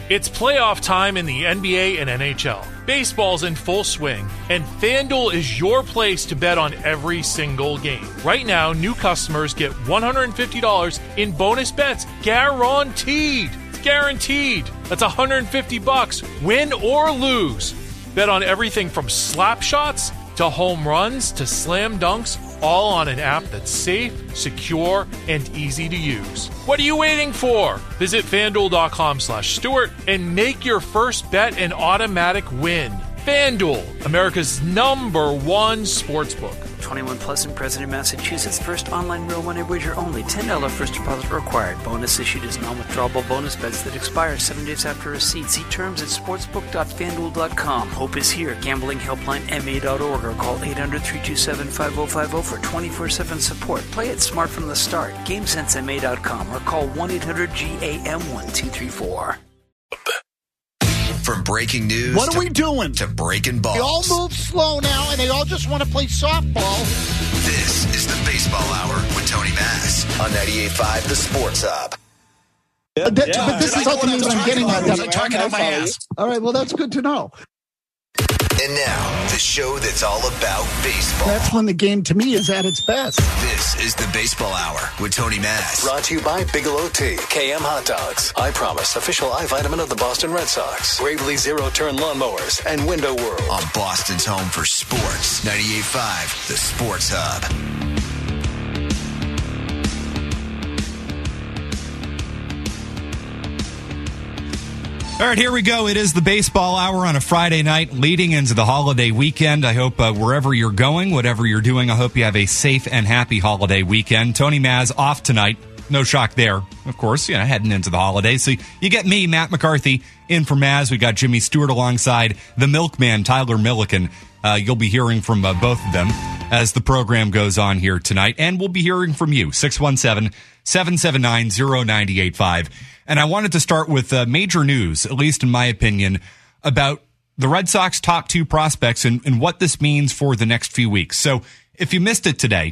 It's playoff time in the NBA and NHL. Baseball's in full swing, and FanDuel is your place to bet on every single game. Right now, new customers get $150 in bonus bets guaranteed. It's guaranteed. That's $150, win or lose. Bet on everything from slap shots to home runs to slam dunks, all on an app that's safe, secure, and easy to use. What are you waiting for? Visit FanDuel.com/Stewart and make your first bet an automatic win. FanDuel, America's #1 sportsbook. 21 plus and present in Massachusetts. First online real money wager only. $10 first deposit required. Bonus issued as non-withdrawable bonus bets that expire 7 days after receipt. See terms at sportsbook.fanduel.com. Hope is here. Gambling helpline ma.org or call 800-327-5050 for 24/7 support. Play it smart from the start. GameSenseMA.com or call 1-800-GAM-1234. From breaking news what are we doing? To breaking balls. They all move slow now, and they all just want to play softball. This is the Baseball Hour with Tony Mass on 98.5 The Sports Hub. But this is ultimately what I'm getting at. I'm talking out my ass. All right, well, that's good to know. And now, the show that's all about baseball. That's when the game, to me, is at its best. This is the Baseball Hour with Tony Mass. Brought to you by Bigelow Tea, KM Hot Dogs, I Promise, official eye vitamin of the Boston Red Sox, Gravely Zero-Turn Lawnmowers, and Window World. On Boston's home for sports, 98.5 The Sports Hub. All right, here we go. It is the Baseball Hour on a Friday night leading into the holiday weekend. I hope wherever you're going, whatever you're doing, I hope you have a safe and happy holiday weekend. Tony Maz off tonight. No shock there, of course, heading into the holidays. So you get me, Matt McCarthy, in for Maz. We got Jimmy Stewart alongside the milkman, Tyler Milliken. You'll be hearing from both of them as the program goes on here tonight. And we'll be hearing from you, 617-779-0985. And I wanted to start with major news, at least in my opinion, about the Red Sox top 2 prospects and what this means for the next few weeks. So if you missed it today,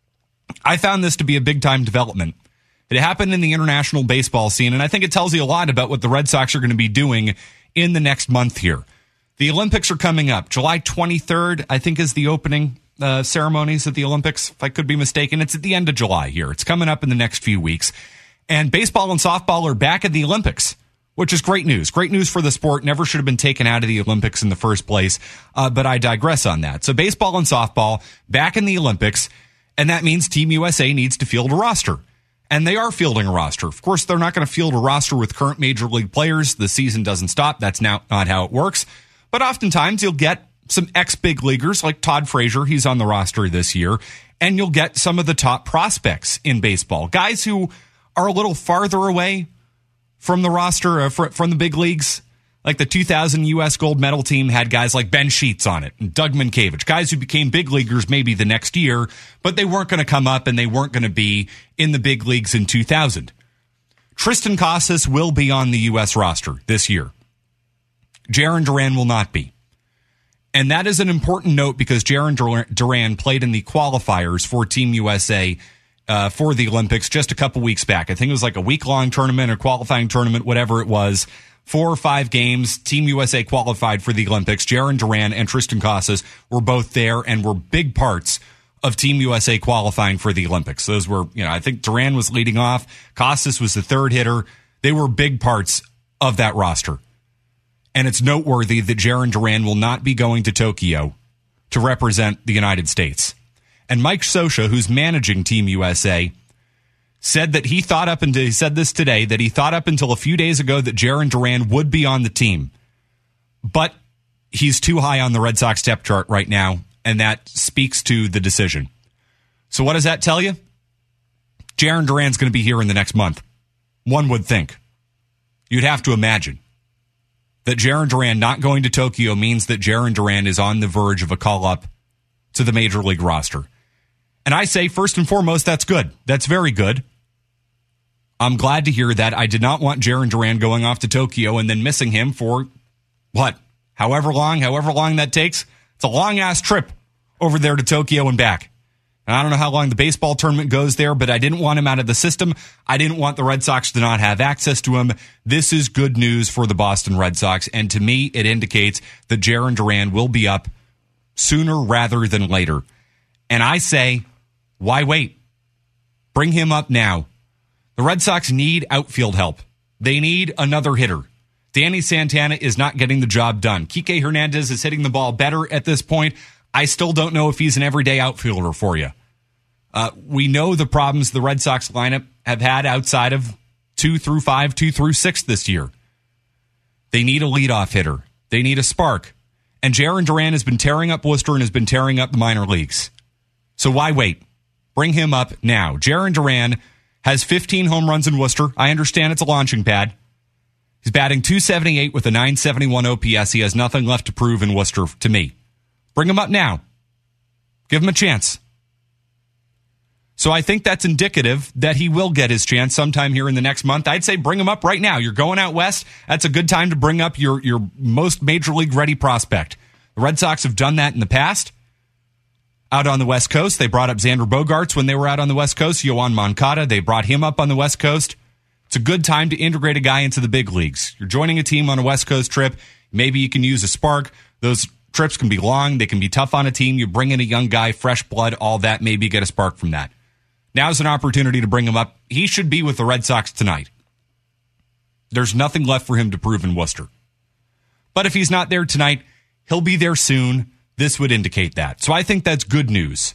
I found this to be a big-time development. It happened in the international baseball scene, and I think it tells you a lot about what the Red Sox are going to be doing in the next month here. The Olympics are coming up. July 23rd, I think, is the opening ceremonies at the Olympics, if I could be mistaken. It's at the end of July here. It's coming up in the next few weeks. And baseball and softball are back at the Olympics, which is great news. Great news for the sport. Never should have been taken out of the Olympics in the first place, but I digress on that. So baseball and softball back in the Olympics, and that means Team USA needs to field a roster. And they are fielding a roster. Of course, they're not going to field a roster with current major league players. The season doesn't stop. That's not how it works. But oftentimes you'll get some ex-big leaguers like Todd Frazier. He's on the roster this year. And you'll get some of the top prospects in baseball. Guys who are a little farther away from the roster, from the big leagues. Like the 2000 U.S. gold medal team had guys like Ben Sheets on it and Doug Minkiewicz, guys who became big leaguers maybe the next year, but they weren't going to come up and they weren't going to be in the big leagues in 2000. Tristan Casas will be on the U.S. roster this year. Jarren Duran will not be. And that is an important note because Jarren Duran played in the qualifiers for Team USA for the Olympics just a couple weeks back. I think it was like a week-long tournament or qualifying tournament, whatever it was. 4 or 5 games, Team USA qualified for the Olympics. Jarren Duran and Tristan Casas were both there and were big parts of Team USA qualifying for the Olympics. Those were, I think Duran was leading off. Casas was the third hitter. They were big parts of that roster. And it's noteworthy that Jarren Duran will not be going to Tokyo to represent the United States. And Mike Scioscia, who's managing Team USA, said that he thought up until, he said this today, that he thought up until a few days ago that Jarren Duran would be on the team. But he's too high on the Red Sox depth chart right now, and that speaks to the decision. So what does that tell you? Jarren Duran's going to be here in the next month. One would think. You'd have to imagine that Jarren Duran not going to Tokyo means that Jarren Duran is on the verge of a call-up to the Major League roster. And I say, first and foremost, that's good. That's very good. I'm glad to hear that. I did not want Jarren Duran going off to Tokyo and then missing him for, however long that takes. It's a long-ass trip over there to Tokyo and back. And I don't know how long the baseball tournament goes there, but I didn't want him out of the system. I didn't want the Red Sox to not have access to him. This is good news for the Boston Red Sox, and to me, it indicates that Jarren Duran will be up sooner rather than later. And I say, why wait? Bring him up now. The Red Sox need outfield help. They need another hitter. Danny Santana is not getting the job done. Kike Hernandez is hitting the ball better at this point. I still don't know if he's an everyday outfielder for you. We know the problems the Red Sox lineup have had outside of 2 through 5, 2 through 6 this year. They need a leadoff hitter. They need a spark. And Jarren Duran has been tearing up Worcester and has been tearing up the minor leagues. So why wait? Bring him up now. Jarren Duran has 15 home runs in Worcester. I understand it's a launching pad. He's batting .278 with a .971 OPS. He has nothing left to prove in Worcester to me. Bring him up now. Give him a chance. So I think that's indicative that he will get his chance sometime here in the next month. I'd say bring him up right now. You're going out west. That's a good time to bring up your most major league ready prospect. The Red Sox have done that in the past. Out on the West Coast, they brought up Xander Bogaerts when they were out on the West Coast. Yohan Moncada, they brought him up on the West Coast. It's a good time to integrate a guy into the big leagues. You're joining a team on a West Coast trip. Maybe you can use a spark. Those trips can be long. They can be tough on a team. You bring in a young guy, fresh blood, all that. Maybe you get a spark from that. Now's an opportunity to bring him up. He should be with the Red Sox tonight. There's nothing left for him to prove in Worcester. But if he's not there tonight, he'll be there soon. This would indicate that. So I think that's good news.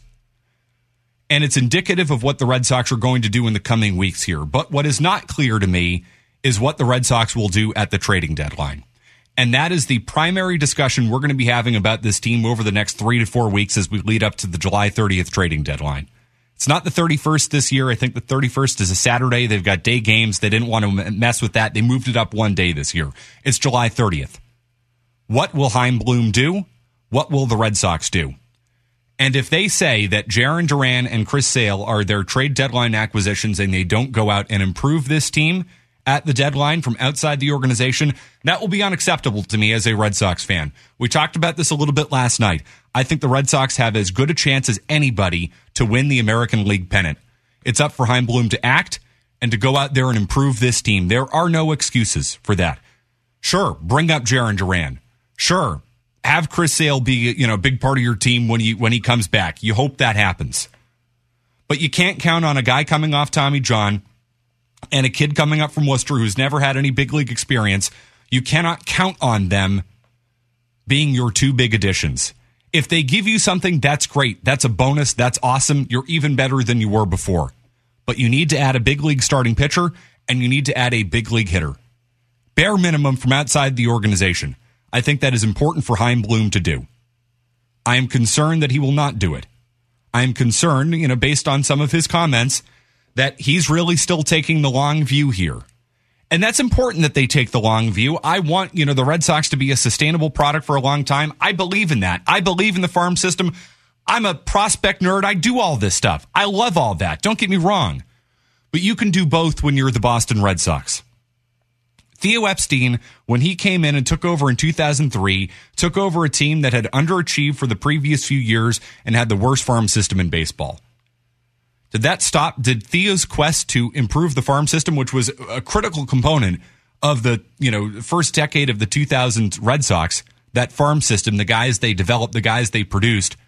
And it's indicative of what the Red Sox are going to do in the coming weeks here. But what is not clear to me is what the Red Sox will do at the trading deadline. And that is the primary discussion we're going to be having about this team over the next 3 to 4 weeks as we lead up to the July 30th trading deadline. It's not the 31st this year. I think the 31st is a Saturday. They've got day games. They didn't want to mess with that. They moved it up one day this year. It's July 30th. What will Chaim Bloom do? What will the Red Sox do? And if they say that Jarren Duran and Chris Sale are their trade deadline acquisitions and they don't go out and improve this team at the deadline from outside the organization, that will be unacceptable to me as a Red Sox fan. We talked about this a little bit last night. I think the Red Sox have as good a chance as anybody to win the American League pennant. It's up for Chaim Bloom to act and to go out there and improve this team. There are no excuses for that. Sure, bring up Jarren Duran. Sure, have Chris Sale be a big part of your team when he comes back. You hope that happens. But you can't count on a guy coming off Tommy John and a kid coming up from Worcester who's never had any big league experience. You cannot count on them being your two big additions. If they give you something, that's great. That's a bonus. That's awesome. You're even better than you were before. But you need to add a big league starting pitcher and you need to add a big league hitter. Bare minimum from outside the organization. I think that is important for Chaim Bloom to do. I am concerned that he will not do it. I am concerned, based on some of his comments, that he's really still taking the long view here. And that's important that they take the long view. I want, the Red Sox to be a sustainable product for a long time. I believe in that. I believe in the farm system. I'm a prospect nerd. I do all this stuff. I love all that. Don't get me wrong. But you can do both when you're the Boston Red Sox. Theo Epstein, when he came in and took over in 2003, took over a team that had underachieved for the previous few years and had the worst farm system in baseball. Did that stop? Did Theo's quest to improve the farm system, which was a critical component of the first decade of the 2000s Red Sox, that farm system, the guys they developed, the guys they produced,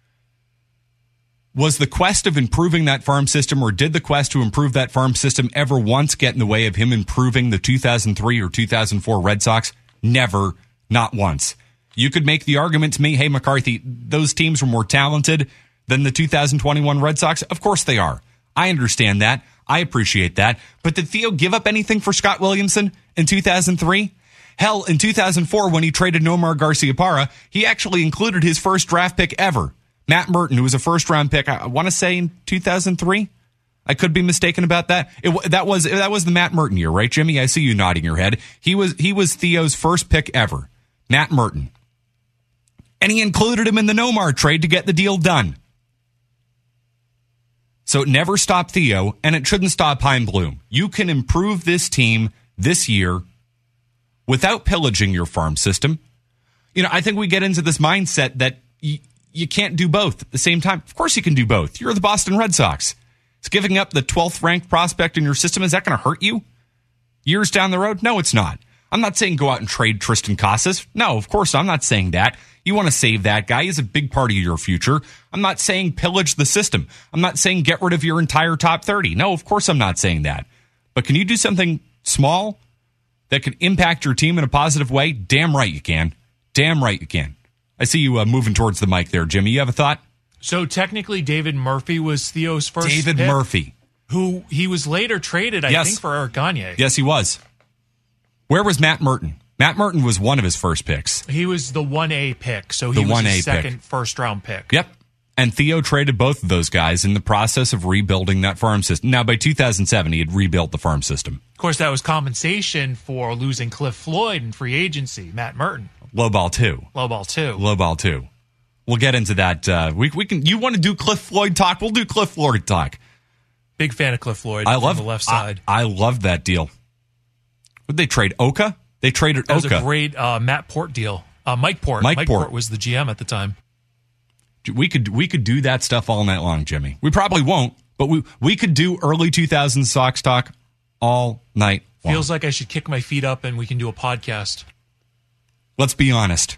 was the quest of improving that farm system, or did the quest to improve that farm system ever once get in the way of him improving the 2003 or 2004 Red Sox? Never, not once. You could make the argument to me, hey, McCarthy, those teams were more talented than the 2021 Red Sox. Of course they are. I understand that. I appreciate that. But did Theo give up anything for Scott Williamson in 2003? Hell, in 2004, when he traded Nomar Garciaparra, he actually included his first draft pick ever, Matt Merton, who was a first-round pick, I want to say in 2003. I could be mistaken about that. That was the Matt Merton year, right, Jimmy? I see you nodding your head. He was Theo's first pick ever, Matt Merton. And he included him in the Nomar trade to get the deal done. So it never stopped Theo, and it shouldn't stop Chaim Bloom. You can improve this team this year without pillaging your farm system. I think we get into this mindset that you can't do both at the same time. Of course you can do both. You're the Boston Red Sox. Is giving up the 12th ranked prospect in your system, is that going to hurt you years down the road? No, it's not. I'm not saying go out and trade Tristan Casas. No, of course I'm not saying that. You want to save that guy. He's a big part of your future. I'm not saying pillage the system. I'm not saying get rid of your entire top 30. No, of course I'm not saying that. But can you do something small that could impact your team in a positive way? Damn right you can. Damn right you can. I see you moving towards the mic there, Jimmy. You have a thought? So technically David Murphy was Theo's first David pick, Murphy. who he was later traded, I think, for Eric Gagne. Yes, he was. Where was Matt Merton? Matt Merton was one of his first picks. He was the 1A pick, so he was his second first-round pick. Yep. And Theo traded both of those guys in the process of rebuilding that farm system. Now, by 2007, he had rebuilt the farm system. Of course, that was compensation for losing Cliff Floyd in free agency, Matt Merton. Low ball two. Low ball two. Low ball two. We'll get into that. We can. You want to do Cliff Floyd talk? We'll do Cliff Floyd talk. Big fan of Cliff Floyd on the left side. I loved that deal. Would they trade Oka? They traded Oka. That was a great Matt Port deal. Mike Port. Mike Port was the GM at the time. We could do that stuff all night long, Jimmy. We probably won't, but we could do early 2000s Sox talk all night long. Feels like I should kick my feet up and we can do a podcast. Let's be honest.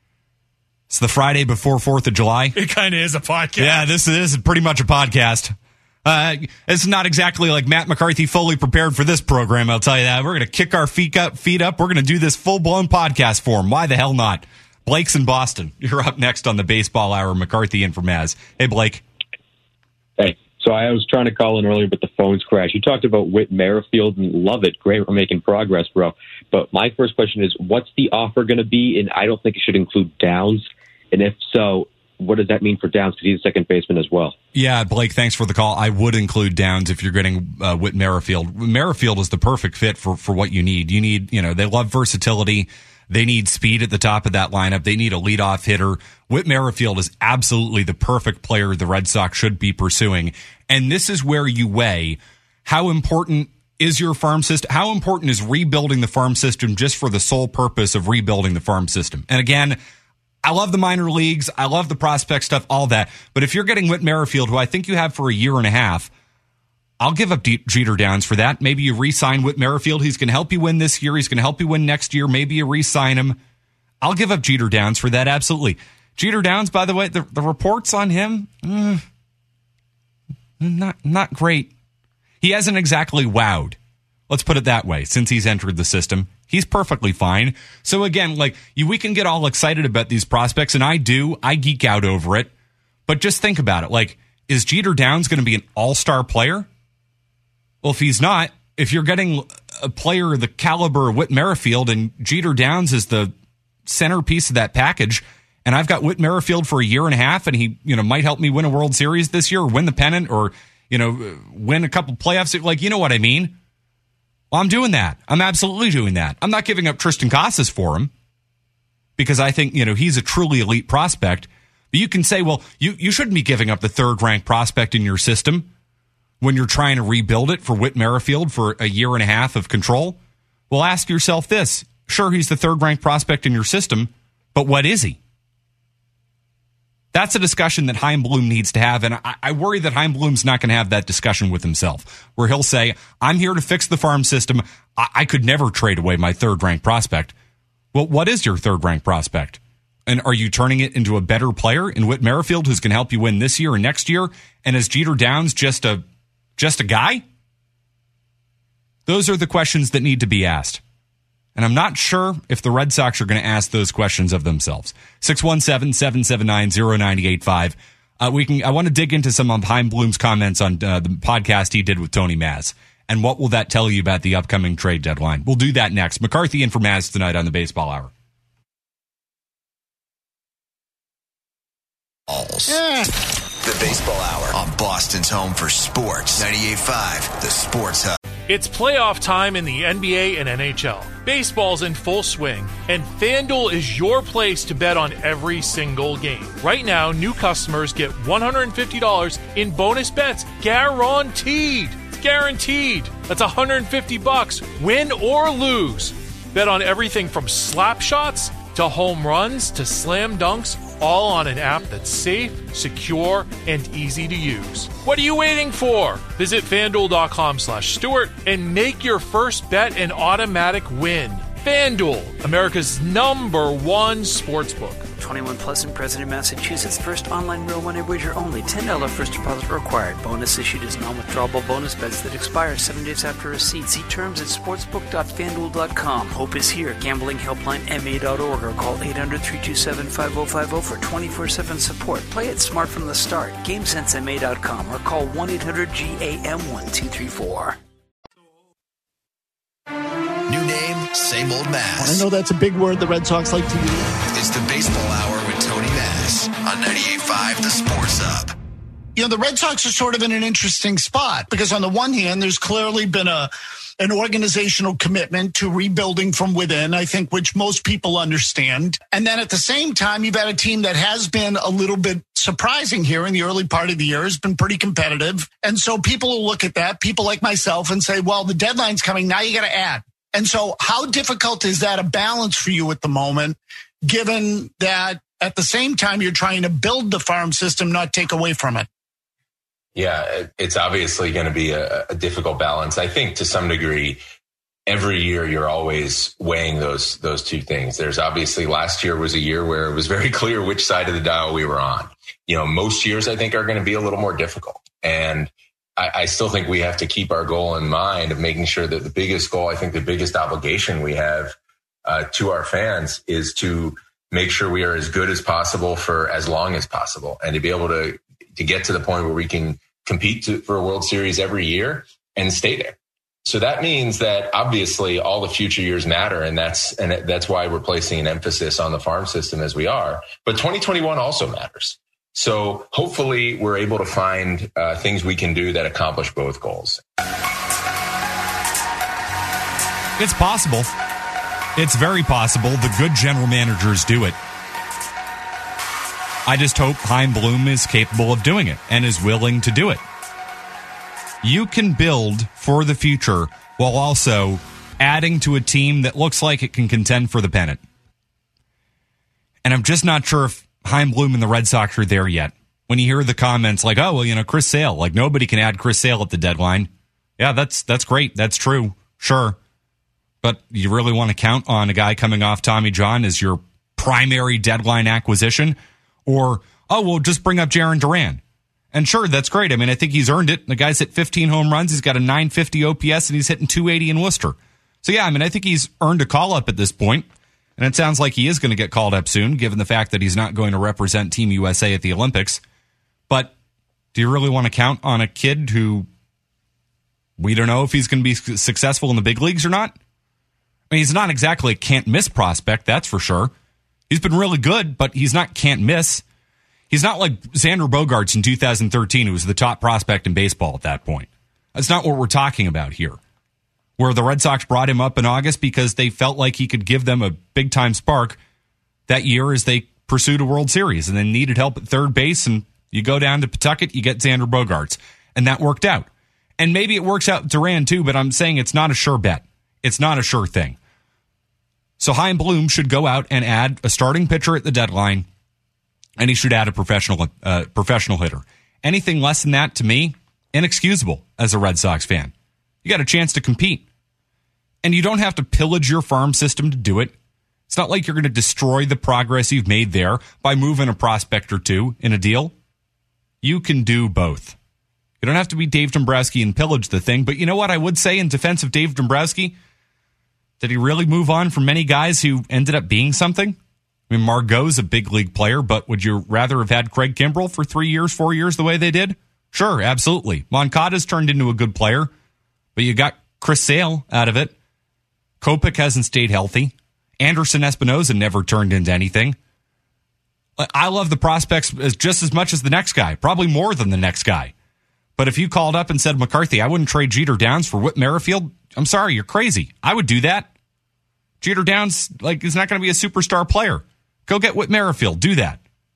It's the Friday before 4th of July. It kind of is a podcast. Yeah, this is pretty much a podcast. It's not exactly like Matt McCarthy fully prepared for this program, I'll tell you that. We're going to kick our feet up. We're going to do this full-blown podcast for him. Why the hell not? Blake's in Boston. You're up next on the Baseball Hour. McCarthy in for Maz. Hey, Blake. Hey, so I was trying to call in earlier, but the phones crashed. You talked about Whit Merrifield and love it. Great, we're making progress, bro. But my first question is, what's the offer going to be? And I don't think it should include Downs. And if so, what does that mean for Downs? Because he's a second baseman as well. Yeah, Blake, thanks for the call. I would include Downs if you're getting Whit Merrifield. Merrifield is the perfect fit for what you need. You need, they love versatility. They need speed at the top of that lineup. They need a leadoff hitter. Whit Merrifield is absolutely the perfect player the Red Sox should be pursuing. And this is where you weigh how important is your farm system? How important is rebuilding the farm system just for the sole purpose of rebuilding the farm system? And again, I love the minor leagues. I love the prospect stuff, all that. But if you're getting Whit Merrifield, who I think you have for a year and a half, I'll give up Jeter Downs for that. Maybe you re-sign Whit Merrifield. He's going to help you win this year. He's going to help you win next year. Maybe you re-sign him. I'll give up Jeter Downs for that, absolutely. Jeter Downs, by the way, the reports on him, not great. He hasn't exactly wowed. Let's put it that way. Since he's entered the system, he's perfectly fine. So again, we can get all excited about these prospects, and I do. I geek out over it. But just think about it. Is Jeter Downs going to be an all-star player? Well, if he's not, if you're getting a player of the caliber of Whit Merrifield and Jeter Downs is the centerpiece of that package, and I've got Whit Merrifield for a year and a half, and he might help me win a World Series this year, or win the pennant, or win a couple playoffs, you know what I mean? Well, I'm doing that. I'm absolutely doing that. I'm not giving up Tristan Casas for him because I think he's a truly elite prospect. But you can say, well, you shouldn't be giving up the third-ranked prospect in your system when you're trying to rebuild it for Whit Merrifield for a year and a half of control. Well, ask yourself this. Sure, he's the third-ranked prospect in your system, but what is he? That's a discussion that Chaim Bloom needs to have, and I worry that Chaim Bloom's not going to have that discussion with himself, where he'll say, I'm here to fix the farm system. I could never trade away my third-ranked prospect. Well, what is your third-ranked prospect? And are you turning it into a better player in Whit Merrifield who's going to help you win this year and next year? And is Jeter Downs just a guy? Those are the questions that need to be asked. And I'm not sure if the Red Sox are going to ask those questions of themselves. 617-779-0985. I want to dig into some of Chaim Bloom's comments on the podcast he did with Tony Maz. And what will that tell you about the upcoming trade deadline? We'll do that next. McCarthy in for Maz tonight on the Baseball Hour. The Baseball Hour on Boston's home for sports. 98.5, the Sports Hub. It's playoff time in the NBA and NHL. Baseball's in full swing, and FanDuel is your place to bet on every single game. Right now, new customers get $150 in bonus bets guaranteed. It's guaranteed. That's $150, win or lose. Bet on everything from slap shots to home runs to slam dunks, all on an app that's safe, secure, and easy to use. What are you waiting for? Visit FanDuel.com/Stewart and make your first bet an automatic win. FanDuel, America's #1 sportsbook. 21 plus and present in Massachusetts. First online real money wager only. $10 first deposit required. Bonus issued as non-withdrawable bonus bets that expire 7 days after receipt. See terms at sportsbook.fanduel.com. Hope is here. Gambling helpline ma.org or call 800-327-5050 for 24/7 support. Play it smart from the start. GameSenseMA.com or call 1-800-GAM-1234. New name, same old Mass. I know that's a big word the Red Sox like to use. It's the Baseball Hour with Tony Mass on 98.5 The Sports Hub. You know, the Red Sox are sort of in an interesting spot because on the one hand, there's clearly been an organizational commitment to rebuilding from within, I think, which most people understand. And then at the same time, you've had a team that has been a little bit surprising here in the early part of the year, has been pretty competitive. And so people will look at that, people like myself, and say, well, the deadline's coming, now you got to add. And so how difficult is that a balance for you at the moment, given that at the same time you're trying to build the farm system, not take away from it? Yeah, it's obviously going to be a difficult balance. I think to some degree, every year you're always weighing those two things. There's obviously last year was a year where it was very clear which side of the dial we were on. You know, most years I think are going to be a little more difficult. And I still think we have to keep our goal in mind of making sure that the biggest goal, I think the biggest obligation we have to our fans is to make sure we are as good as possible for as long as possible and to be able to get to the point where we can compete for a World Series every year and stay there. So that means that obviously all the future years matter. And that's why we're placing an emphasis on the farm system as we are. But 2021 also matters. So hopefully we're able to find things we can do that accomplish both goals. It's possible. It's very possible. The good general managers do it. I just hope Chaim Bloom is capable of doing it and is willing to do it. You can build for the future while also adding to a team that looks like it can contend for the pennant. And I'm just not sure if Chaim Bloom and the Red Sox are there yet. When you hear the comments like, oh, well, you know, Chris Sale, like nobody can add Chris Sale at the deadline. Yeah, that's great. That's true. Sure. But you really want to count on a guy coming off Tommy John as your primary deadline acquisition? Or, oh, well, just bring up Jarren Duran. And sure, that's great. I mean, I think he's earned it. The guy's hit 15 home runs. He's got a 950 OPS, and he's hitting 280 in Worcester. So, yeah, I mean, I think he's earned a call-up at this point. And it sounds like he is going to get called up soon, given the fact that he's not going to represent Team USA at the Olympics. But do you really want to count on a kid who we don't know if he's going to be successful in the big leagues or not? I mean, he's not exactly a can't-miss prospect, that's for sure. He's been really good, but he's not can't-miss. He's not like Xander Bogaerts in 2013, who was the top prospect in baseball at that point. That's not what we're talking about here. Where the Red Sox brought him up in August because they felt like he could give them a big-time spark that year as they pursued a World Series and then needed help at third base, and you go down to Pawtucket, you get Xander Bogaerts. And that worked out. And maybe it works out with Duran too, but I'm saying it's not a sure bet. It's not a sure thing. So Chaim Bloom should go out and add a starting pitcher at the deadline, and he should add a professional hitter. Anything less than that, to me, inexcusable as a Red Sox fan. You got a chance to compete. And you don't have to pillage your farm system to do it. It's not like you're going to destroy the progress you've made there by moving a prospect or two in a deal. You can do both. You don't have to be Dave Dombrowski and pillage the thing, but you know what I would say in defense of Dave Dombrowski? Did he really move on from many guys who ended up being something? I mean, Margot's a big league player, but would you rather have had Craig Kimbrell for 3 years, 4 years the way they did? Sure, absolutely. Moncada's turned into a good player, but you got Chris Sale out of it. Kopech hasn't stayed healthy. Anderson Espinoza never turned into anything. I love the prospects just as much as the next guy, probably more than the next guy. But if you called up and said, McCarthy, I wouldn't trade Jeter Downs for Whit Merrifield, I'm sorry, you're crazy. I would do that. Jeter Downs, is not going to be a superstar player. Go get Whit Merrifield. Do that.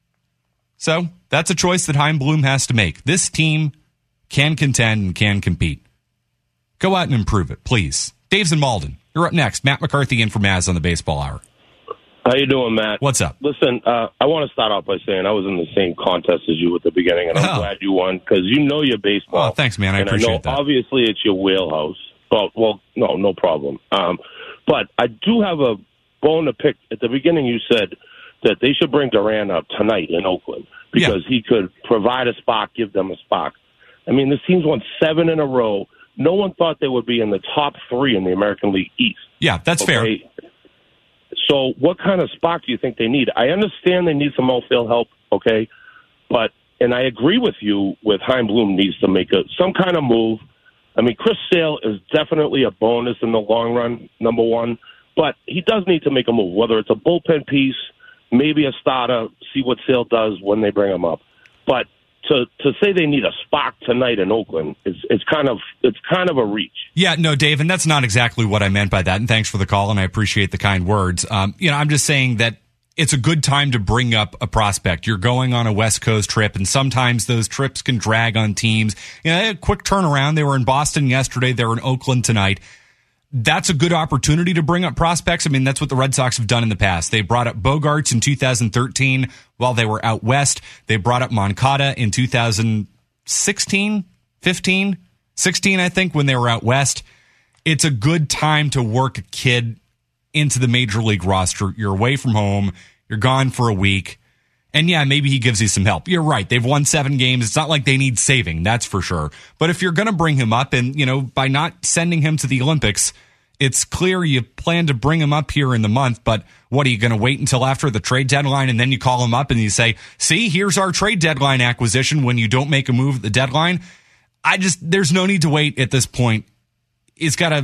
So that's a choice that Chaim Bloom has to make. This team can contend and can compete. Go out and improve it, please. Dave's in Malden. You're up next. Matt McCarthy in for Maz on the Baseball Hour. How you doing, Matt? What's up? Listen, I want to start off by saying I was in the same contest as you at the beginning, and I'm glad you won because you know your baseball. Oh, thanks, man. I appreciate that. Obviously, it's your wheelhouse. Well, no problem. But I do have a bone to pick. At the beginning, you said that they should bring Duran up tonight in Oakland because he could provide a spark, give them a spark. I mean, this team's won 7 in a row. No one thought they would be in the top 3 in the American League East. Yeah, that's fair. So what kind of spark do you think they need? I understand they need some outfield help, okay? And I agree with you with Chaim Bloom needs to make some kind of move. I mean, Chris Sale is definitely a bonus in the long run, number one. But he does need to make a move, whether it's a bullpen piece, maybe a starter, see what Sale does when they bring him up. But to say they need a spark tonight in Oakland, it's kind of a reach. Yeah, no, Dave, and that's not exactly what I meant by that. And thanks for the call, and I appreciate the kind words. I'm just saying that it's a good time to bring up a prospect. You're going on a West Coast trip, and sometimes those trips can drag on teams. A quick turnaround. They were in Boston yesterday. They're in Oakland tonight. That's a good opportunity to bring up prospects. I mean, that's what the Red Sox have done in the past. They brought up Bogarts in 2013 while they were out west. They brought up Moncada in 2016, 15, 16, I think, when they were out west. It's a good time to work a kid into the major league roster. You're away from home. You're gone for a week. And yeah, maybe he gives you some help. You're right. They've won 7 games. It's not like they need saving. That's for sure. But if you're going to bring him up and, by not sending him to the Olympics, it's clear you plan to bring him up here in the month. But what, are you going to wait until after the trade deadline and then you call him up and you say, see, here's our trade deadline acquisition when you don't make a move at the deadline? There's no need to wait at this point. He's got a,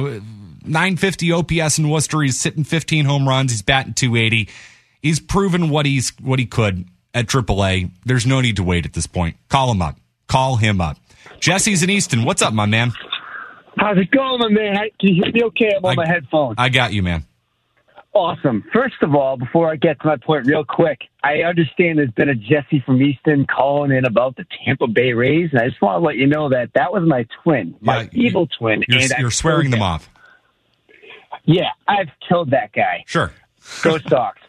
950 OPS in Worcester. He's hitting 15 home runs. He's batting 280. He's proven what he could at AAA. There's no need to wait at this point. Call him up. Call him up. Jesse's in Easton. What's up, my man? How's it going, my man? Can you hear me okay? I'm on my headphones. I got you, man. Awesome. First of all, before I get to my point real quick, I understand there's been a Jesse from Easton calling in about the Tampa Bay Rays, and I just want to let you know that was my twin, my evil twin. You're swearing them off. Yeah, I've killed that guy. Sure. Go Sox.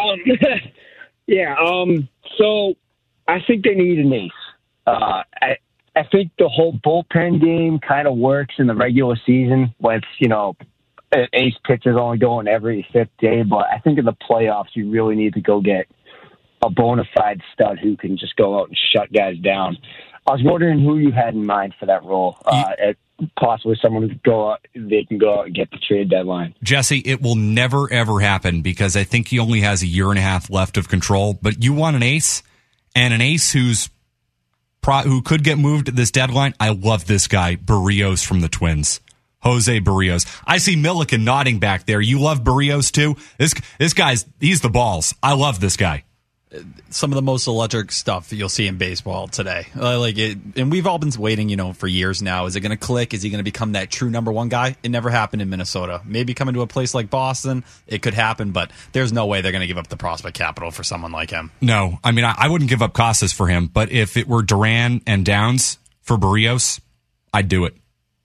So I think they need an ace. I think the whole bullpen game kind of works in the regular season when it's, an ace pitcher's only going every 5th day. But I think in the playoffs, you really need to go get a bona fide stud who can just go out and shut guys down. I was wondering who you had in mind for that role. Possibly someone they can go out and get the trade deadline. Jesse, it will never, ever happen because I think he only has a year and a half left of control. But you want an ace, and an ace who could get moved at this deadline. I love this guy, Berríos from the Twins. Jose Berríos. I see Milliken nodding back there. You love Berríos too? This guy's, he's the balls. I love this guy. Some of the most electric stuff you'll see in baseball today. And we've all been waiting, for years now. Is it going to click? Is he going to become that true number one guy? It never happened in Minnesota. Maybe coming to a place like Boston, it could happen, but there's no way they're going to give up the prospect capital for someone like him. No, I mean, I wouldn't give up Casas for him, but if it were Duran and Downs for Berríos, I'd do it.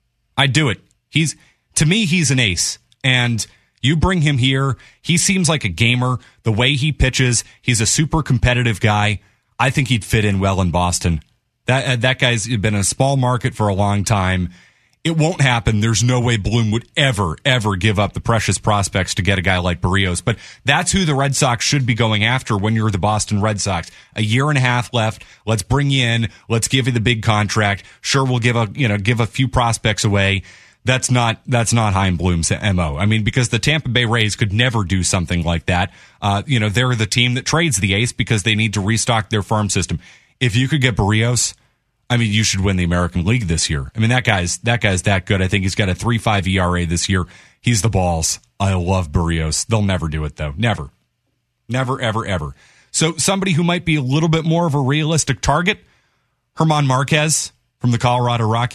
To me, he's an ace, and you bring him here, he seems like a gamer. The way he pitches, he's a super competitive guy. I think he'd fit in well in Boston. That guy's been in a small market for a long time. It won't happen. There's no way Bloom would ever give up the precious prospects to get a guy like Berríos. But that's who the Red Sox should be going after when you're the Boston Red Sox. A year and a half left. Let's bring you in. Let's give you the big contract. Sure, we'll give a few prospects away. That's not Chaim Bloom's MO. I mean, because the Tampa Bay Rays could never do something like that. They're the team that trades the ace because they need to restock their farm system. If you could get Berríos, I mean, you should win the American League this year. I mean, that guy's that good. I think he's got a 3.5 ERA this year. He's the balls. I love Berríos. They'll never do it though. Never, ever. So somebody who might be a little bit more of a realistic target, Germán Márquez from the Colorado Rockies.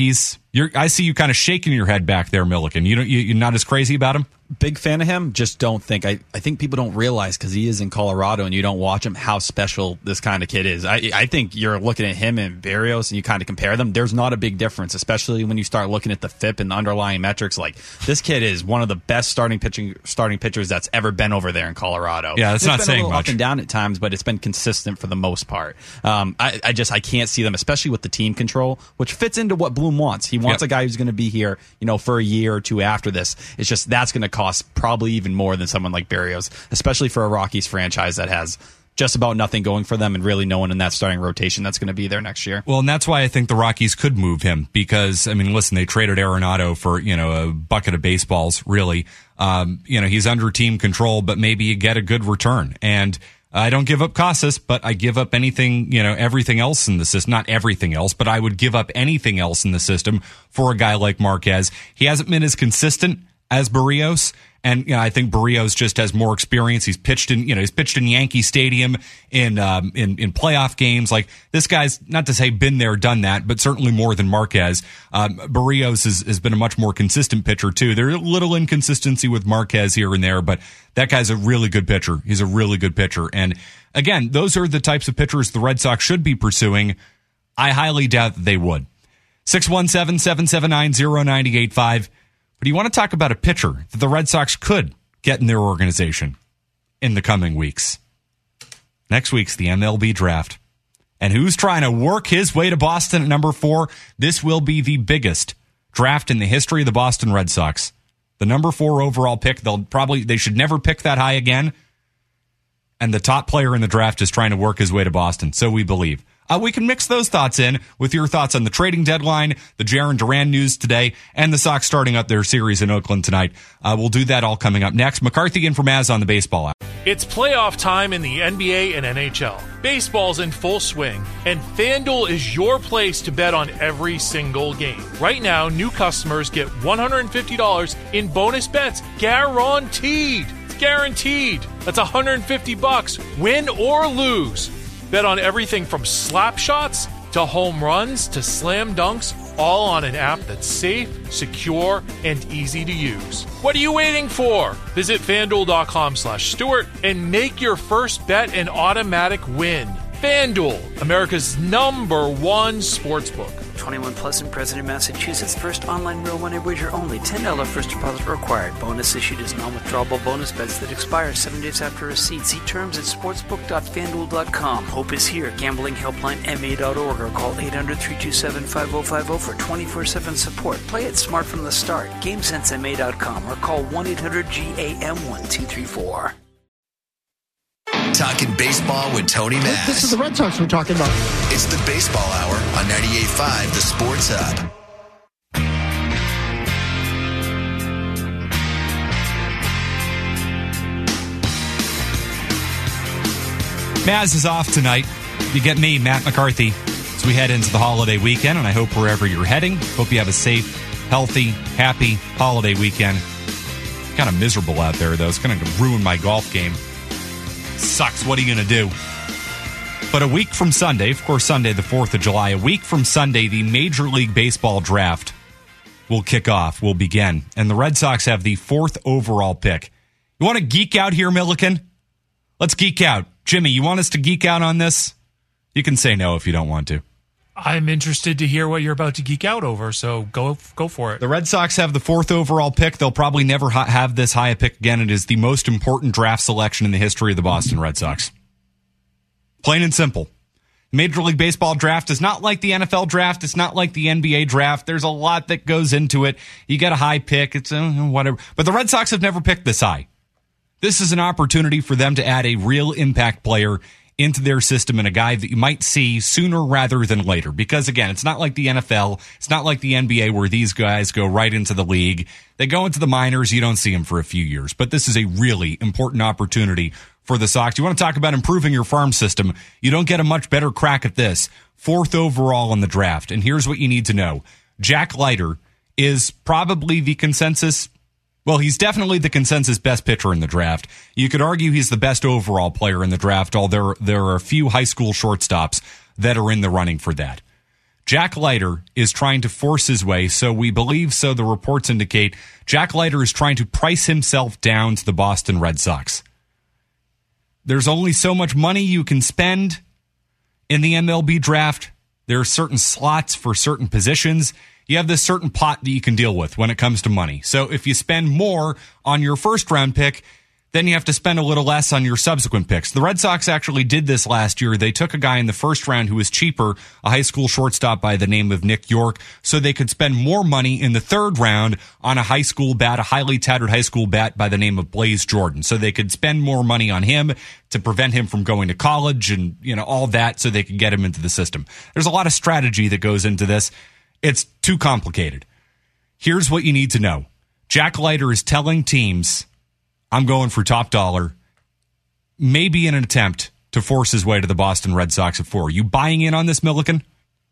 I see you kind of shaking your head back there, Milliken. You're not as crazy about him? Big fan of him. Just don't think. I think people don't realize, because he is in Colorado and you don't watch him, how special this kind of kid is. I think you're looking at him and Berrios and you kind of compare them. There's not a big difference, especially when you start looking at the FIP and the underlying metrics. Like, this kid is one of the best starting pitchers that's ever been over there in Colorado. Yeah, that's not saying much. Up and down at times, but it's been consistent for the most part. I can't see them, especially with the team control, which fits into what Bloom wants. He wants a guy who's going to be here, for a year or two after this. It's just that's going to cost probably even more than someone like Berrios, especially for a Rockies franchise that has just about nothing going for them and really no one in that starting rotation that's going to be there next year. Well, and that's why I think the Rockies could move him, because, listen, they traded Arenado for, a bucket of baseballs, really. He's under team control, but maybe you get a good return. And I don't give up Casas, but I give up anything, everything else in the system. Not everything else, but I would give up anything else in the system for a guy like Marquez. He hasn't been as consistent as Berrios, and I think Berrios just has more experience. He's pitched in Yankee Stadium in playoff games. Like, this guy's, not to say been there, done that, but certainly more than Marquez. Berrios has been a much more consistent pitcher too. There's a little inconsistency with Marquez here and there, but that guy's a really good pitcher. He's a really good pitcher, and again, those are the types of pitchers the Red Sox should be pursuing. I highly doubt that they would. 617-779-0985. But you want to talk about a pitcher that the Red Sox could get in their organization in the coming weeks. Next week's the MLB draft. And who's trying to work his way to Boston at number 4? This will be the biggest draft in the history of the Boston Red Sox. The number 4 overall pick, they should never pick that high again. And the top player in the draft is trying to work his way to Boston, so we believe. We can mix those thoughts in with your thoughts on the trading deadline, the Jarren Duran news today, and the Sox starting up their series in Oakland tonight. We'll do that all coming up next. McCarthy and Maz on the Baseball Hour. It's playoff time in the NBA and NHL. Baseball's in full swing, and FanDuel is your place to bet on every single game. Right now, new customers get $150 in bonus bets, guaranteed. It's guaranteed. That's $150, win or lose. Bet on everything from slap shots to home runs to slam dunks, all on an app that's safe, secure, and easy to use. What are you waiting for? Visit FanDuel.com/Stewart and make your first bet an automatic win. FanDuel, America's #1 sportsbook. 21 plus and present in Massachusetts. First online real money wager only. $10 first deposit required. Bonus issued as non-withdrawable bonus bets that expire 7 days after receipt. See terms at sportsbook.fanduel.com. Hope is here. Gambling helpline MA.org or call 800-327-5050 for 24/7 support. Play it smart from the start. GameSenseMA.com or call 1-800-GAM-1234. Talking baseball with Tony Maz. This is the Red Sox we're talking about. It's the Baseball Hour on 98.5 The Sports Hub. Maz is off tonight. You get me, Matt McCarthy, as we head into the holiday weekend, and I hope wherever you're heading, hope you have a safe, healthy, happy holiday weekend. Kind of miserable out there, though. It's going to ruin my golf game. Sucks. What are you going to do? But a week from Sunday, of course, Sunday, the 4th of July, a week from Sunday, the Major League Baseball draft will kick off, will begin. And the Red Sox have the 4th overall pick. You want to geek out here, Milliken? Let's geek out. Jimmy, you want us to geek out on this? You can say no if you don't want to. I'm interested to hear what you're about to geek out over, so go for it. The Red Sox have the 4th overall pick. They'll probably never have this high a pick again. It is the most important draft selection in the history of the Boston Red Sox. Plain and simple. Major League Baseball draft is not like the NFL draft. It's not like the NBA draft. There's a lot that goes into it. You get a high pick. It's whatever. But the Red Sox have never picked this high. This is an opportunity for them to add a real impact player into their system and a guy that you might see sooner rather than later. Because, again, it's not like the NFL. It's not like the NBA where these guys go right into the league. They go into the minors. You don't see them for a few years. But this is a really important opportunity for the Sox. You want to talk about improving your farm system. You don't get a much better crack at this. 4th overall in the draft. And here's what you need to know. Jack Leiter is probably the consensus. Well, he's definitely the consensus best pitcher in the draft. You could argue he's the best overall player in the draft, although there are a few high school shortstops that are in the running for that. Jack Leiter is trying to force his way, so we believe, so the reports indicate, Jack Leiter is trying to price himself down to the Boston Red Sox. There's only so much money you can spend in the MLB draft. There are certain slots for certain positions. You have this certain pot that you can deal with when it comes to money. So if you spend more on your first round pick, then you have to spend a little less on your subsequent picks. The Red Sox actually did this last year. They took a guy in the first round who was cheaper, a high school shortstop by the name of Nick York, so they could spend more money in the third round on a high school bat, a highly touted high school bat by the name of Blaze Jordan. So they could spend more money on him to prevent him from going to college and, all that, so they could get him into the system. There's a lot of strategy that goes into this. It's too complicated. Here's what you need to know. Jack Leiter is telling teams, I'm going for top dollar, maybe in an attempt to force his way to the Boston Red Sox at 4. You buying in on this, Milliken?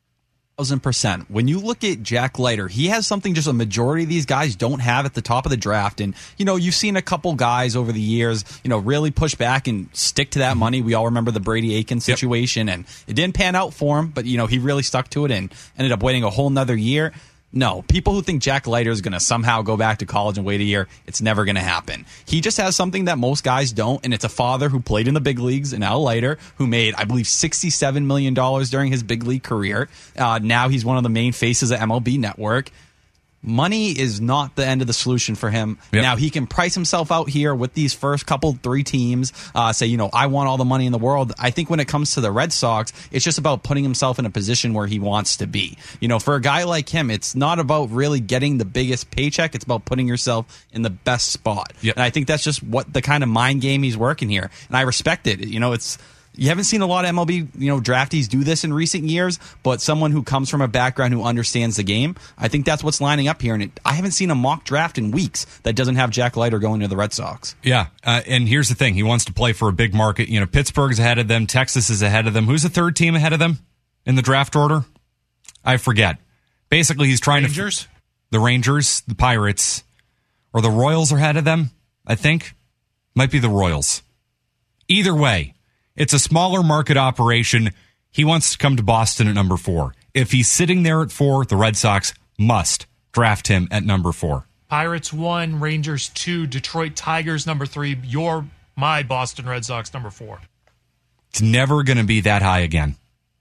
1,000%. When you look at Jack Leiter, he has something just a majority of these guys don't have at the top of the draft. And, you've seen a couple guys over the years, really push back and stick to that money. We all remember the Brady Aiken situation, and it didn't pan out for him, but, he really stuck to it and ended up waiting a whole nother year. No, people who think Jack Leiter is going to somehow go back to college and wait a year, it's never going to happen. He just has something that most guys don't, and it's a father who played in the big leagues, and Al Leiter, who made, I believe, $67 million during his big league career. Now he's one of the main faces of MLB Network. Money is not the end of the solution for him. Yep. Now, he can price himself out here with these first three teams, say, I want all the money in the world. I think when it comes to the Red Sox, it's just about putting himself in a position where he wants to be. For a guy like him, it's not about really getting the biggest paycheck. It's about putting yourself in the best spot. Yep. And I think that's just what the kind of mind game he's working here. And I respect it. You haven't seen a lot of MLB, draftees do this in recent years, but someone who comes from a background who understands the game, I think that's what's lining up here. And I haven't seen a mock draft in weeks that doesn't have Jack Leiter going to the Red Sox. Yeah, and here's the thing. He wants to play for a big market. Pittsburgh's ahead of them. Texas is ahead of them. Who's the third team ahead of them in the draft order? I forget. Basically, he's trying Rangers? The Rangers, the Pirates, or the Royals are ahead of them, I think. Might be the Royals. Either way. It's a smaller market operation. He wants to come to Boston at number 4. If he's sitting there at 4, the Red Sox must draft him at number 4. Pirates 1, Rangers 2, Detroit Tigers number 3. You're my Boston Red Sox number 4. It's never going to be that high again.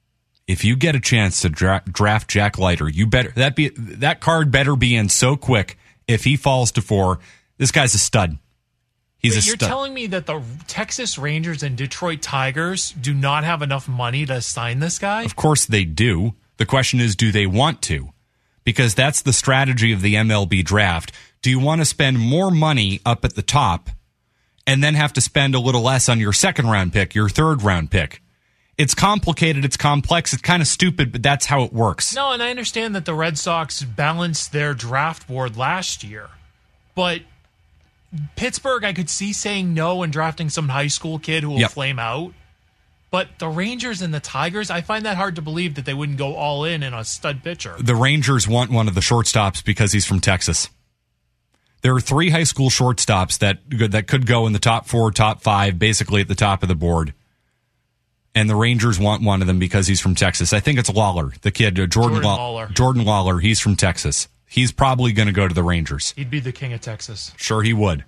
If you get a chance to draft Jack Leiter, you better that card better be in so quick. If he falls to 4, this guy's a stud. You're telling me that the Texas Rangers and Detroit Tigers do not have enough money to sign this guy? Of course they do. The question is, do they want to? Because that's the strategy of the MLB draft. Do you want to spend more money up at the top and then have to spend a little less on your second round pick, your third round pick? It's complicated, it's complex, it's kind of stupid, but that's how it works. No, and I understand that the Red Sox balanced their draft board last year, but Pittsburgh, I could see saying no and drafting some high school kid who will flame out. But the Rangers and the Tigers, I find that hard to believe that they wouldn't go all in a stud pitcher. The Rangers want one of the shortstops because he's from Texas. There are 3 high school shortstops that could go in the top 4, top 5, basically at the top of the board. And the Rangers want one of them because he's from Texas. I think it's Lawler, the kid, Jordan Lawler. Jordan Lawler, he's from Texas. He's probably going to go to the Rangers. He'd be the king of Texas. Sure he would.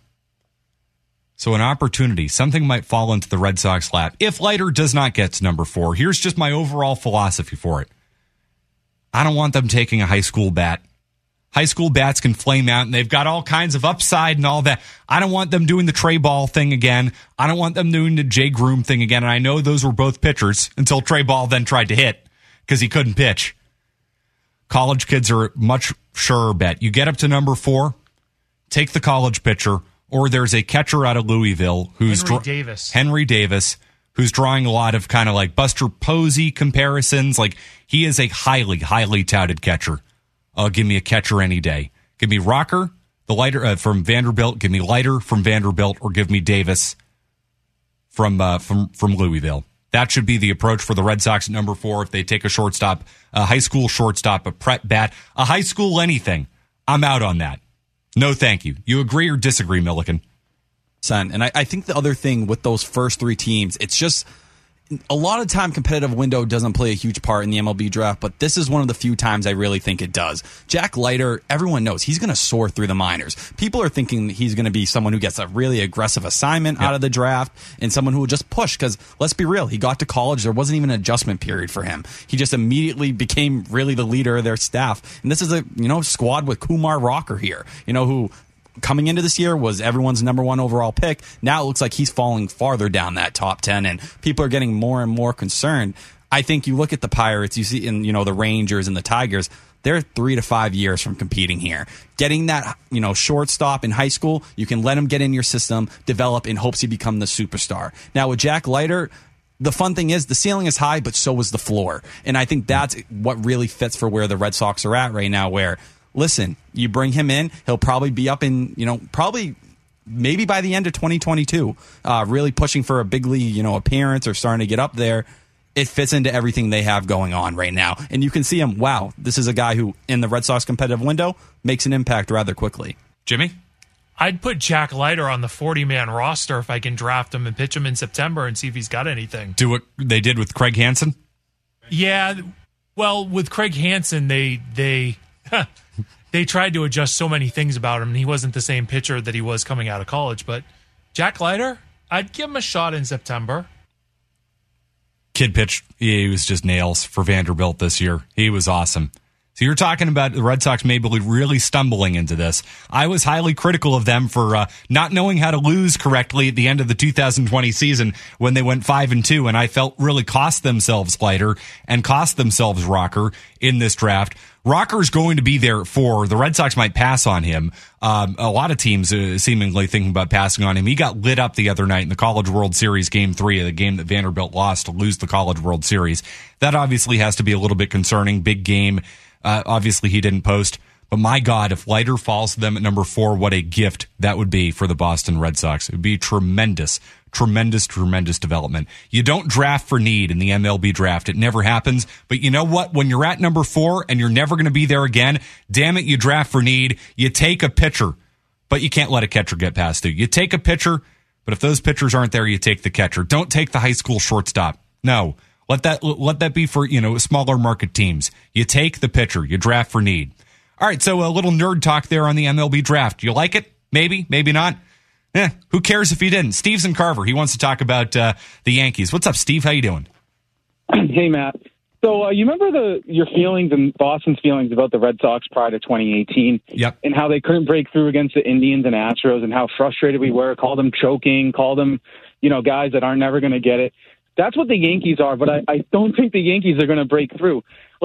So an opportunity, something might fall into the Red Sox lap. If Leiter does not get to number 4, here's just my overall philosophy for it. I don't want them taking a high school bat. High school bats can flame out, and they've got all kinds of upside and all that. I don't want them doing the Trey Ball thing again. I don't want them doing the Jay Groom thing again. And I know those were both pitchers until Trey Ball then tried to hit because he couldn't pitch. College kids are a much surer bet. You get up to number 4, take the college pitcher, or there's a catcher out of Louisville who's Henry Davis, who's drawing a lot of kind of like Buster Posey comparisons. Like, he is a highly, highly touted catcher. Give me a catcher any day. Give me Rocker, the Leiter from Vanderbilt. Give me Leiter from Vanderbilt, or give me Davis from Louisville. That should be the approach for the Red Sox at number 4 if they take a shortstop, a high school shortstop, a prep bat, a high school anything. I'm out on that. No, thank you. You agree or disagree, Milliken? And I think the other thing with those first 3 teams, it's just a lot of time competitive window doesn't play a huge part in the MLB draft, but this is one of the few times I really think it does. Jack Leiter, everyone knows he's going to soar through the minors. People are thinking he's going to be someone who gets a really aggressive assignment out of the draft and someone who will just push, because let's be real, he got to college, there wasn't even an adjustment period for him. He just immediately became really the leader of their staff. And this is a squad with Kumar Rocker here, who coming into this year was everyone's number one overall pick. Now it looks like he's falling farther down that top 10, and people are getting more and more concerned. I think you look at the Pirates, you see in the Rangers and the Tigers, they're 3 to 5 years from competing here. Getting that shortstop in high school, you can let him get in your system, develop in hopes he become the superstar. Now with Jack Leiter, the fun thing is the ceiling is high, but so is the floor. And I think that's what really fits for where the Red Sox are at right now, where listen, you bring him in, he'll probably be up in, maybe by the end of 2022, really pushing for a big league, appearance or starting to get up there. It fits into everything they have going on right now. And you can see him, wow, this is a guy who, in the Red Sox competitive window, makes an impact rather quickly. Jimmy? I'd put Jack Leiter on the 40-man roster if I can draft him and pitch him in September and see if he's got anything. Do what they did with Craig Hansen? Yeah, well, with Craig Hansen, they tried to adjust so many things about him, and he wasn't the same pitcher that he was coming out of college. But Jack Leiter, I'd give him a shot in September. Kid pitched. He was just nails for Vanderbilt this year. He was awesome. So you're talking about the Red Sox maybe really stumbling into this. I was highly critical of them for not knowing how to lose correctly at the end of the 2020 season when they went 5-2, and I felt really cost themselves Leiter and cost themselves Rocker in this draft. Rocker's going to be there for the Red Sox might pass on him. A lot of teams seemingly thinking about passing on him. He got lit up the other night in the College World Series Game 3, the game that Vanderbilt lost to lose the College World Series. That obviously has to be a little bit concerning. Big game. Obviously, he didn't post. But my God, if Leiter falls to them at number 4, what a gift that would be for the Boston Red Sox. It would be tremendous development. You don't draft for need in the MLB draft. It never happens. But you know what? When you're at number 4 and you're never going to be there again, damn it, you draft for need. You take a pitcher, but you can't let a catcher get past you. You take a pitcher, but if those pitchers aren't there, you take the catcher. Don't take the high school shortstop. No. Let that be for, smaller market teams. You take the pitcher. You draft for need. All right, so a little nerd talk there on the MLB draft. You like it? Maybe, maybe not. Who cares if you didn't? Steve's in Carver. He wants to talk about the Yankees. What's up, Steve? How you doing? Hey, Matt. So you remember your feelings and Boston's feelings about the Red Sox prior to 2018? Yep. And how they couldn't break through against the Indians and Astros and how frustrated we were, called them choking, called them, guys that aren't never going to get it. That's what the Yankees are, but I don't think the Yankees are going to break through.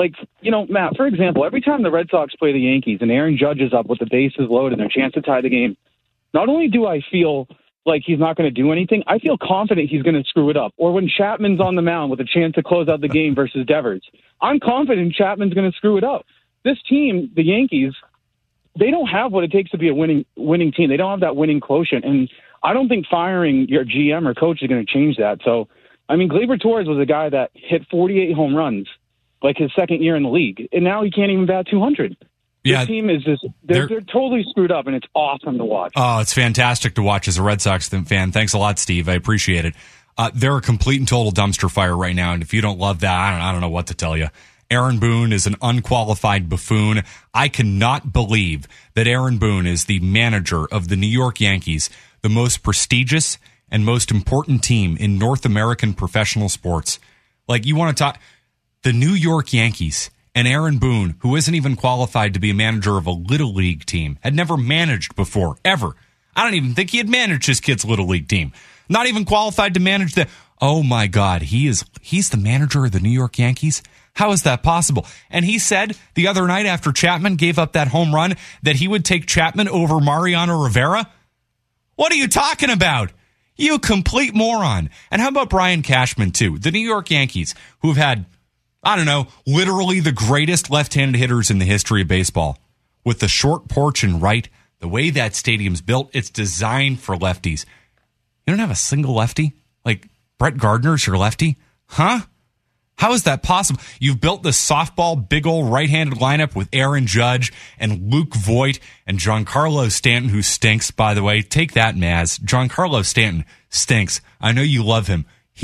Matt, for example, every time the Red Sox play the Yankees and Aaron Judge is up with the bases loaded and their chance to tie the game, not only do I feel like he's not going to do anything, I feel confident he's going to screw it up. Or when Chapman's on the mound with a chance to close out the game versus Devers, I'm confident Chapman's going to screw it up. This team, the Yankees, they don't have what it takes to be a winning team. They don't have that winning quotient, and I don't think firing your GM or coach is going to change that. So, Gleyber Torres was a guy that hit 48 home runs, like his second year in the league, and now he can't even bat 200. Yeah, this team is just, they're totally screwed up, and it's awesome to watch. Oh, it's fantastic to watch as a Red Sox fan. Thanks a lot, Steve. I appreciate it. They're a complete and total dumpster fire right now, and if you don't love that, I don't know what to tell you. Aaron Boone is an unqualified buffoon. I cannot believe that Aaron Boone is the manager of the New York Yankees, the most prestigious and most important team in North American professional sports. Like, you want to talk the New York Yankees and Aaron Boone, who isn't even qualified to be a manager of a Little League team, had never managed before, ever. I don't even think he had managed his kid's Little League team. Not even qualified to manage the... Oh, my God, he's the manager of the New York Yankees? How is that possible? And he said the other night after Chapman gave up that home run that he would take Chapman over Mariano Rivera? What are you talking about? You complete moron. And how about Brian Cashman, too? The New York Yankees, who've had, literally the greatest left-handed hitters in the history of baseball. With the short porch and right, the way that stadium's built, it's designed for lefties. You don't have a single lefty? Like, Brett Gardner's your lefty? Huh? How is that possible? You've built this softball big old right-handed lineup with Aaron Judge and Luke Voit and Giancarlo Stanton, who stinks, by the way. Take that, Maz. Giancarlo Stanton stinks. I know you love him. He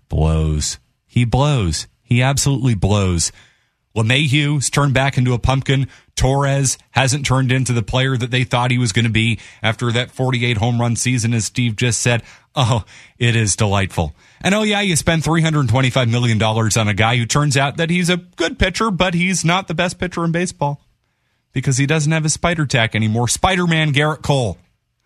blows. He blows. He absolutely blows. LeMahieu's turned back into a pumpkin. Torres hasn't turned into the player that they thought he was going to be after that 48 home run season, as Steve just said. Oh, it is delightful. And oh yeah, you spend $325 million on a guy who turns out that he's a good pitcher, but he's not the best pitcher in baseball because he doesn't have his spider tack anymore. Spider-Man Garrett Cole.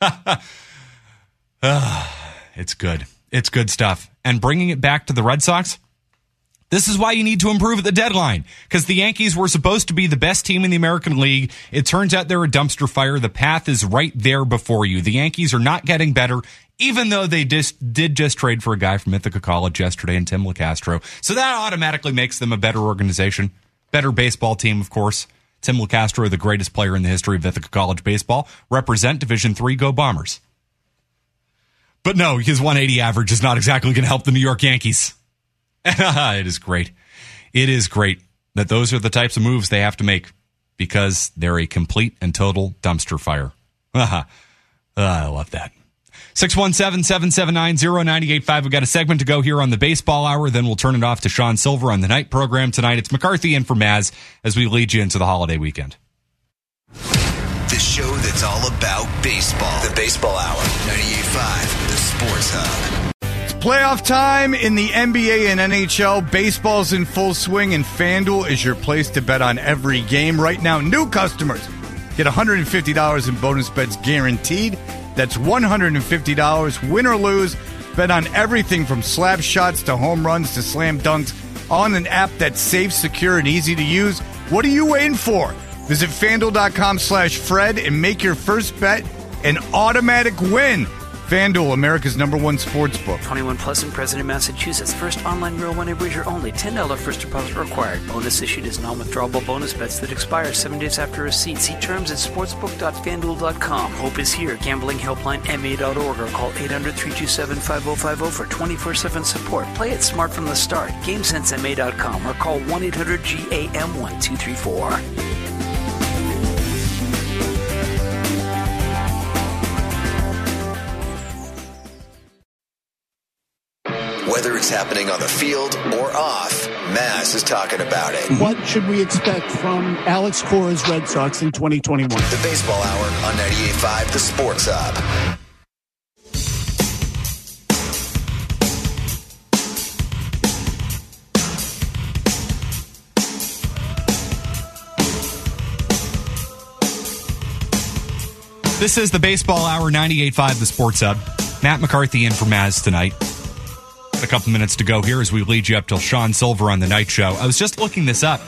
It's good. It's good stuff. And bringing it back to the Red Sox, this is why you need to improve at the deadline, because the Yankees were supposed to be the best team in the American League. It turns out they're a dumpster fire. The path is right there before you. The Yankees are not getting better, even though they did just trade for a guy from Ithaca College yesterday in Tim LeCastro. So that automatically makes them a better organization, better baseball team, of course. Tim LeCastro, the greatest player in the history of Ithaca College baseball, represent Division III, go Bombers. But no, his 180 average is not exactly going to help the New York Yankees. It is great. It is great that those are the types of moves they have to make because they're a complete and total dumpster fire. I love that. 617-779-0985. We've got a segment to go here on the Baseball Hour. Then we'll turn it off to Sean Silver on the night program tonight. It's McCarthy in for Maz as we lead you into the holiday weekend. The show that's all about baseball. The Baseball Hour. 98.5, the Sports Hub. Playoff time in the NBA and NHL. Baseball's in full swing, and FanDuel is your place to bet on every game. Right now, new customers get $150 in bonus bets guaranteed. That's $150, win or lose. Bet on everything from slap shots to home runs to slam dunks on an app that's safe, secure, and easy to use. What are you waiting for? Visit FanDuel.com/Fred and make your first bet an automatic win. FanDuel, America's #1 sports book. 21 plus in President, Massachusetts. First online real money wager only. $10 first deposit required. Bonus issued as non-withdrawable bonus bets that expire 7 days after receipt. See terms at sportsbook.fanduel.com. Hope is here. Gambling helpline ma.org or call 800-327-5050 for 24/7 support. Play it smart from the start. GameSenseMA.com or call 1-800-GAM-1234. Whether it's happening on the field or off, Maz is talking about it. What should we expect from Alex Cora's Red Sox in 2021? The Baseball Hour on 98.5, the Sports Hub. This is the Baseball Hour, 98.5, the Sports Hub. Matt McCarthy in for Maz tonight. A couple minutes to go here as we lead you up till Sean Silver on the night show. I was just looking this up.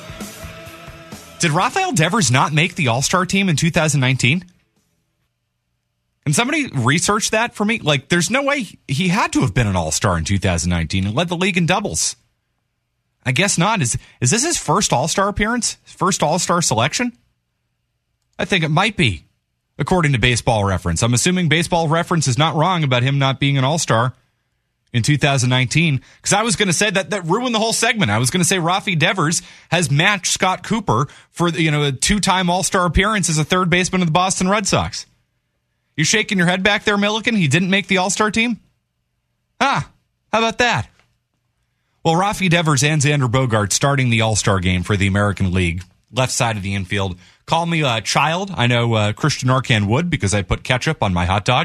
Did Rafael Devers not make the All-Star team in 2019? Can somebody research that for me? Like, there's no way he had to have been an All-Star in 2019 and led the league in doubles. I guess not. Is this his first All-Star appearance? First All-Star selection? I think it might be, according to Baseball Reference. I'm assuming Baseball Reference is not wrong about him not being an All-Star in 2019, because I was going to say that ruined the whole segment. I was going to say Rafi Devers has matched Scott Cooper for a two-time All-Star appearance as a third baseman of the Boston Red Sox. You shaking your head back there, Milliken? He didn't make the All-Star team? How about that? Well, Rafi Devers and Xander Bogaerts starting the All-Star game for the American League, left side of the infield. Call me a child. I know Christian Arcan would, because I put ketchup on my hot dog.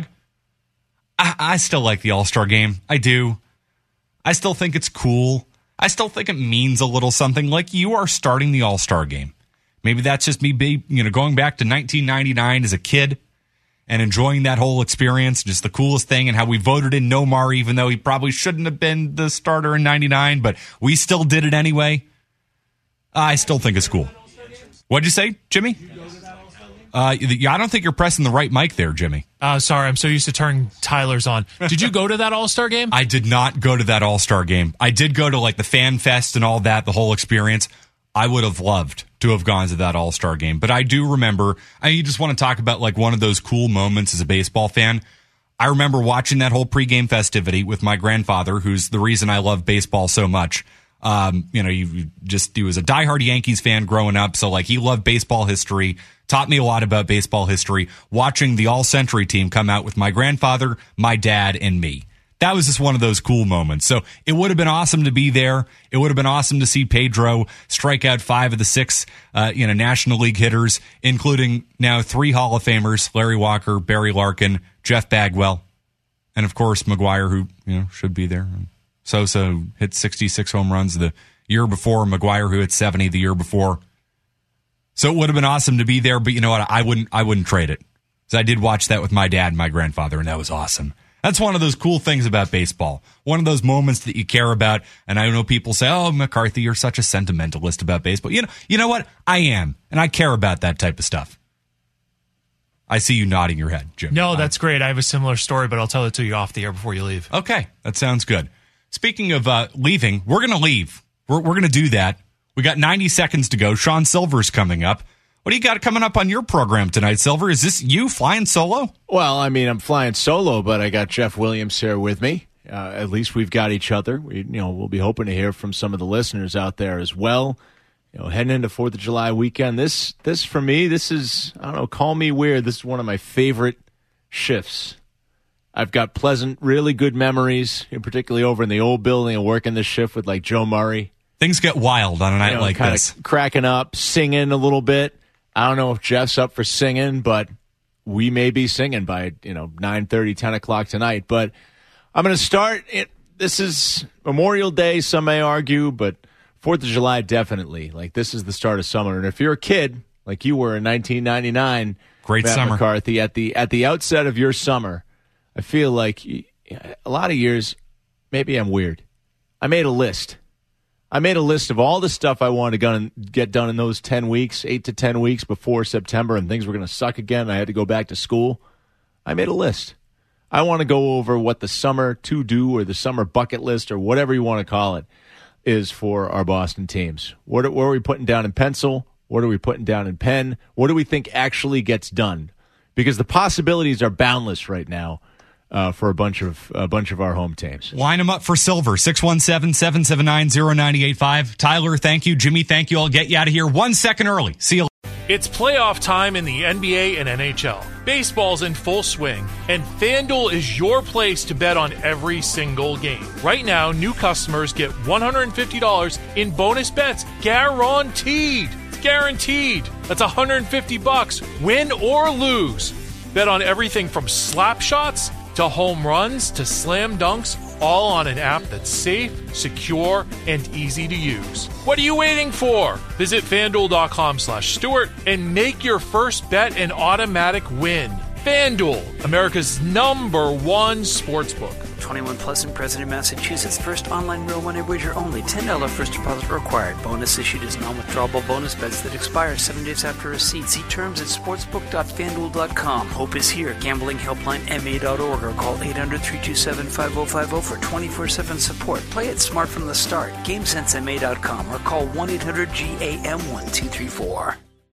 I still like the All-Star game. I do. I still think it's cool. I still think it means a little something. Like, you are starting the All-Star game. Maybe that's just me going back to 1999 as a kid and enjoying that whole experience. Just the coolest thing, and how we voted in Nomar, even though he probably shouldn't have been the starter in 99, but we still did it anyway. I still think it's cool. What'd you say, Jimmy? I don't think you're pressing the right mic there, Jimmy. Sorry, I'm so used to turning Tyler's on. Did you go to that All-Star game? I did not go to that All-Star game. I did go to the Fan Fest and all that, the whole experience. I would have loved to have gone to that All-Star game. But I do remember, you just want to talk about one of those cool moments as a baseball fan. I remember watching that whole pregame festivity with my grandfather, who's the reason I love baseball so much. He was a diehard Yankees fan growing up, so he loved baseball history, taught me a lot about baseball history, watching the All-Century team come out with my grandfather, my dad, and me. that was just one of those cool moments. So it would have been awesome to be there. It would have been awesome to see Pedro strike out 5 of the 6, National League hitters, including now 3 Hall of Famers, Larry Walker, Barry Larkin, Jeff Bagwell, and of course McGwire, who, should be there. Sosa, who hit 66 home runs the year before, McGwire, who hit 70 the year before. So it would have been awesome to be there, but you know what? I wouldn't trade it. Because I did watch that with my dad and my grandfather, and that was awesome. That's one of those cool things about baseball. One of those moments that you care about. And I know people say, oh, McCarthy, you're such a sentimentalist about baseball. You know what? I am. And I care about that type of stuff. I see you nodding your head, Jim. No, that's great. I have a similar story, but I'll tell it to you off the air before you leave. Okay. That sounds good. Speaking of leaving, we're going to leave. We're going to do that. We got 90 seconds to go. Sean Silver's coming up. What do you got coming up on your program tonight, Silver? Is this you flying solo? Well, I mean, I'm flying solo, but I got Jeff Williams here with me. At least we've got each other. We'll be hoping to hear from some of the listeners out there as well. Heading into 4th of July weekend, this for me, this is, I don't know, call me weird. This is one of my favorite shifts. I've got pleasant, really good memories, particularly over in the old building and working this shift with like Joe Murray. Things get wild on a night like this. Cracking up, singing a little bit. I don't know if Jeff's up for singing, but we may be singing by 9:30, 10 o'clock tonight. But I'm going to start. This is Memorial Day, some may argue, but 4th of July, definitely. Like, this is the start of summer. And if you're a kid, like you were in 1999, great Matt summer. McCarthy, at the outset of your summer, I feel like a lot of years, maybe I'm weird. I made a list. of all the stuff I wanted to get done in those 10 weeks, 8 to 10 weeks before September, and things were going to suck again. I had to go back to school. I made a list. I want to go over what the summer to-do or the summer bucket list or whatever you want to call it is for our Boston teams. What are we putting down in pencil? What are we putting down in pen? What do we think actually gets done? Because the possibilities are boundless right now. For a bunch of our home teams. Line them up for Silver, 617-779-0985. Tyler, thank you. Jimmy, thank you. I'll get you out of here 1 second early. See you. It's playoff time in the NBA and NHL. Baseball's in full swing, and FanDuel is your place to bet on every single game. Right now, new customers get $150 in bonus bets, guaranteed. It's guaranteed. That's $150, win or lose. Bet on everything from slap shots to home runs to slam dunks, all on an app that's safe, secure, and easy to use. What are you waiting for? Visit FanDuel.com/Stewart and make your first bet an automatic win. FanDuel, America's #1 sportsbook. 21 plus and present in Massachusetts. First online real money wager only. $10 first deposit required. Bonus issued as non-withdrawable bonus bets that expire 7 days after receipt. See terms at sportsbook.fanduel.com. Hope is here. Gambling helpline ma.org or call 800-327-5050 for 24/7 support. Play it smart from the start. GameSenseMA.com or call 1-800-GAM-1234.